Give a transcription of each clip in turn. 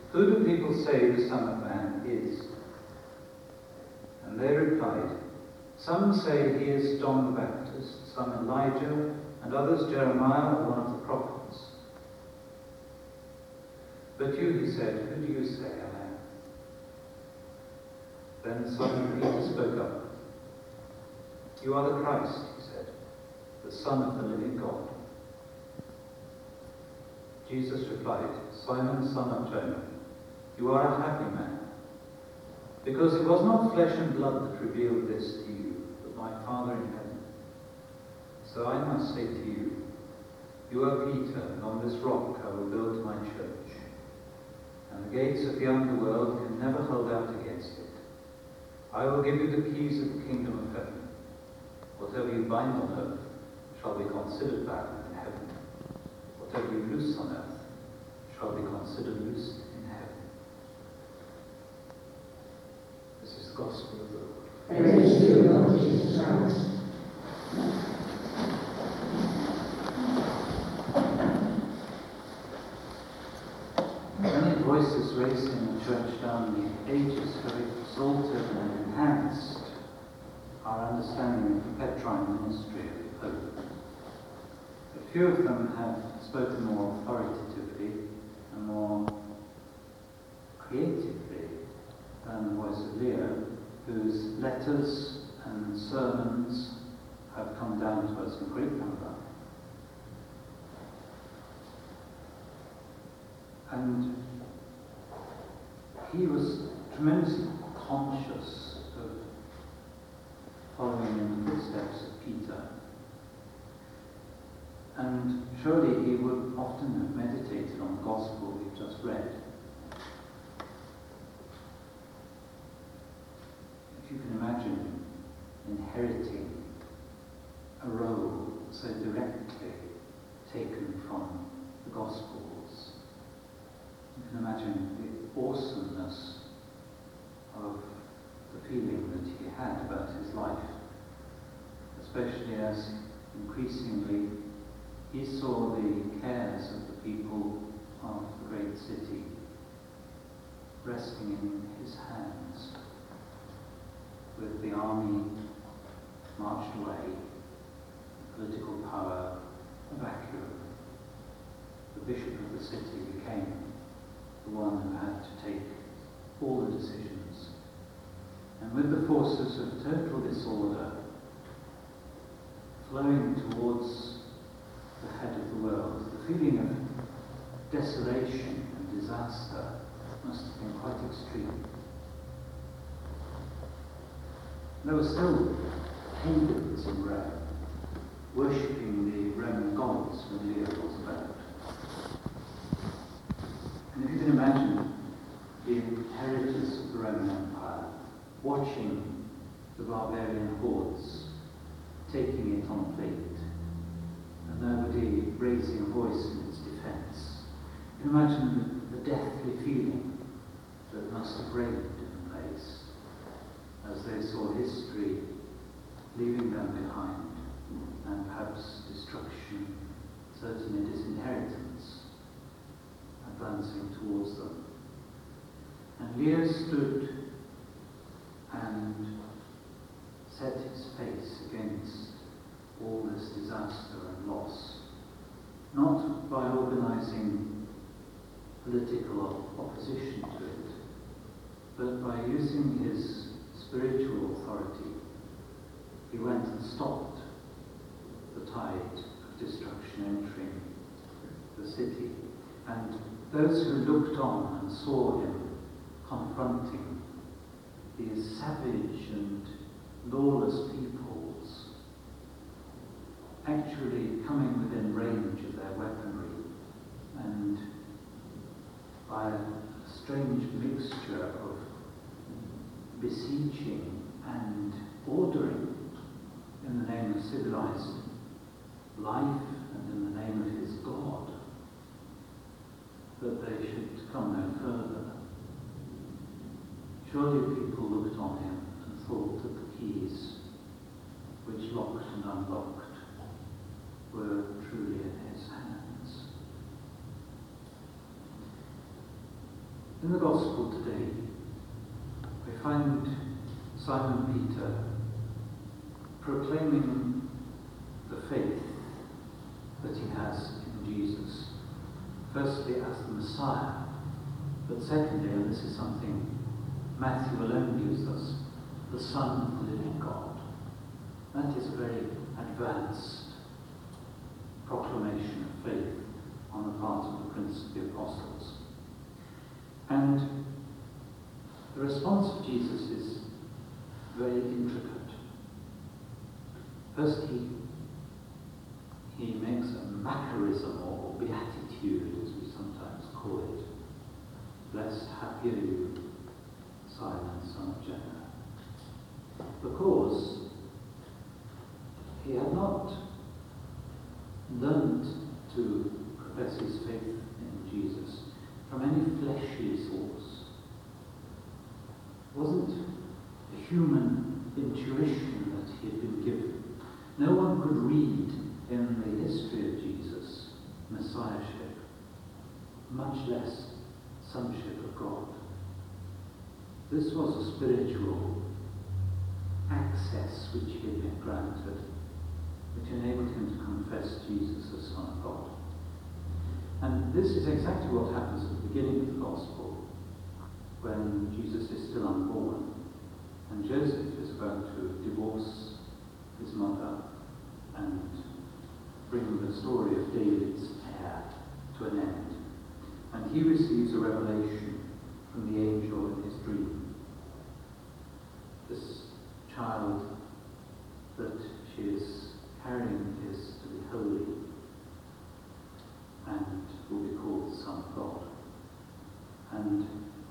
"Who do people say the Son of Man is?" And they replied, "Some say he is John the Baptist, some Elijah, and others Jeremiah or one of the prophets." "But you," he said, "who do you say I am?" Then Simon Peter spoke up. "You are the Christ," he said, "the Son of the living God." Jesus replied, "Simon, son of Jonah, you are a happy man, because it was not flesh and blood that revealed this to you, but my Father in heaven. So I must say to you, you are Peter, and on this rock I will build my church, and the gates of the underworld can never hold out against it. I will give you the keys of the kingdom of heaven. Whatever you bind on earth shall be considered bound in heaven. Whatever you loose on earth shall be considered loosed in heaven." This is the gospel of the Lord. Praise to you, Lord Jesus Christ. Many voices raised in the church down the ages have exalted and enhanced our understanding of the Petrine ministry of the Pope. A few of them have spoken more authoritatively and more creatively than the voice of Leo, whose letters and sermons have come down to us in great number. And he was tremendously conscious of following in the footsteps of Peter. And surely he would often have meditated on the gospel we've just read. If you can imagine inheriting a role so directly taken from the Gospels, you can imagine the awesomeness of the feeling that he had about his life, especially as increasingly he saw the cares of the people of the great city resting in his hands, with the army marched away, political power a vacuum. The bishop of the city became the one who had to take all the decisions. And with the forces of total disorder flowing towards the head of the world, the feeling of desolation and disaster must have been quite extreme. There were still pagans in Rome, worshipping the Roman gods when Leo was about. And if you can imagine the inheritors of the Roman Empire watching the barbarian hordes, taking it on plate, and nobody raising a voice in its defense. You can imagine the deathly feeling that must have reigned in the place as they saw history leaving them behind, and perhaps destruction, certainly disinheritance, advancing towards them. And Leo stood and set his face against all this disaster and loss, not by organizing political opposition to it, but by using his spiritual authority. He went and stopped the tide of destruction entering the city, and those who looked on and saw him confronting these savage and lawless peoples, actually coming within range of their weaponry, and by a strange mixture of besieging and ordering in the name of civilized life and in the name of his God, that they should come no further. Surely people looked on him and thought that the keys which locked and unlocked were truly in his hands. In the Gospel today, we find Simon Peter proclaiming the faith that he has in Jesus. Firstly, as the Messiah, but secondly, and this is something Matthew alone gives us, the Son of the living God. That is a very advanced proclamation of faith on the part of the Prince of the Apostles. And the response of Jesus is very intricate. First, he makes a Macarism or beatitude, as we sometimes call it. Blessed, happy are you, Simon, son of Jonah. Because he had not learnt to profess his faith in Jesus from any fleshly source. It wasn't a human intuition that he had been given. No one could read in the history of Jesus messiahship, much less sonship of God. This was a spiritual access which he had been granted, which enabled him to confess Jesus as Son of God. And this is exactly what happens at the beginning of the Gospel, when Jesus is still unborn, and Joseph is about to divorce his mother and bring the story of David's heir to an end. And he receives a revelation from the angel in his dream. This child that she is carrying is to be holy and will be called the Son of God. And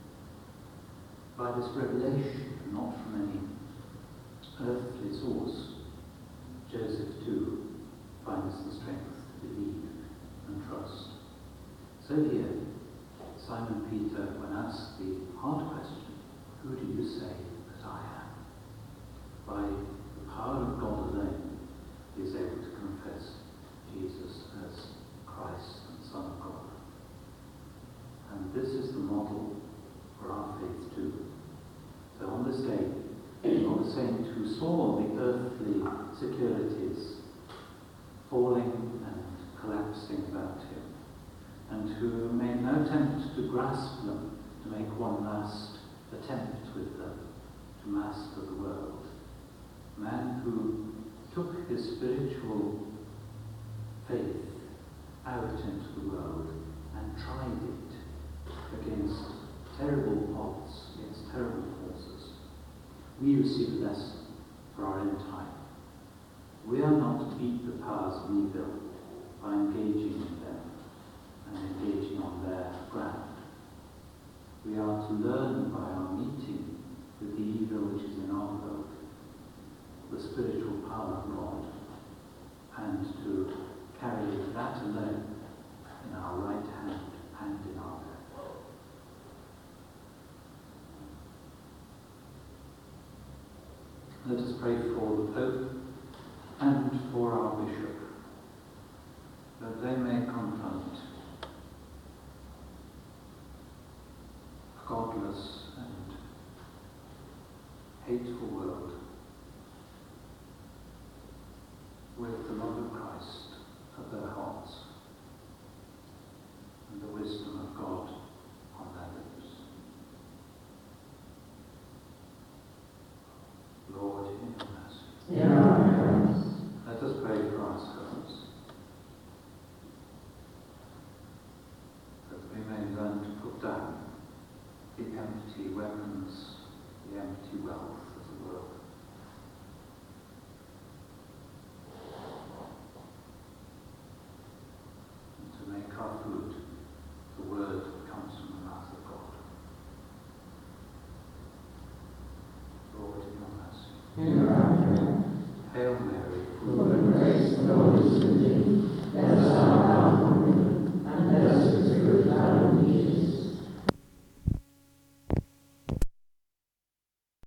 by this revelation, not from any earthly source, Joseph too finds the strength to believe and trust. So here, Simon Peter, when asked the hard question, who do you say that I am? By the power of God alone, he is able to confess Jesus as Christ and Son of God. And this is the model for our faith too. So on this day, of the saint who saw the earthly securities falling and collapsing about him, and who made no attempt to grasp them, to make one last attempt with them to master the world. A man who took his spiritual faith out into the world and tried it against terrible odds, against terrible forces. We receive a lesson for our own time. We are not to beat the powers of evil by engaging in them and engaging on their ground. We are to learn by our meeting with the evil which is in our world, the spiritual power of God, and to carry that alone in our right hand and in our left. Let us pray for the Pope and for our Bishop, that they may confront a godless and hateful world with the love of Christ at their hearts and the wisdom of God on their lips. Lord, in your mercy. Let us pray for ourselves, that we may learn to put down the empty weapons, the empty wealth of the world. And to make our food the word that comes from the mouth of God. Lord, in your mercy.